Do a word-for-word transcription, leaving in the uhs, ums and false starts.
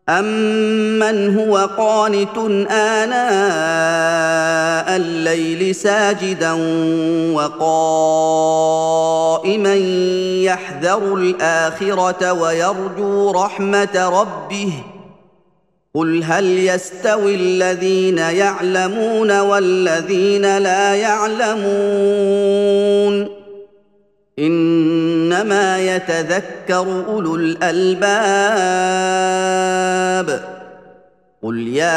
أَمَّنْ هُوَ قَانِتٌ آنَاءَ اللَّيْلِ سَاجِدًا وَقَائِمًا يَحْذَرُ الْآخِرَةَ وَيَرْجُو رَحْمَةَ رَبِّهِ قُلْ هَلْ يَسْتَوِي الَّذِينَ يَعْلَمُونَ وَالَّذِينَ لَا يَعْلَمُونَ إِنَّمَا يَتَذَكَّرُ أُولُو الْأَلْبَابِ قُلْ يَا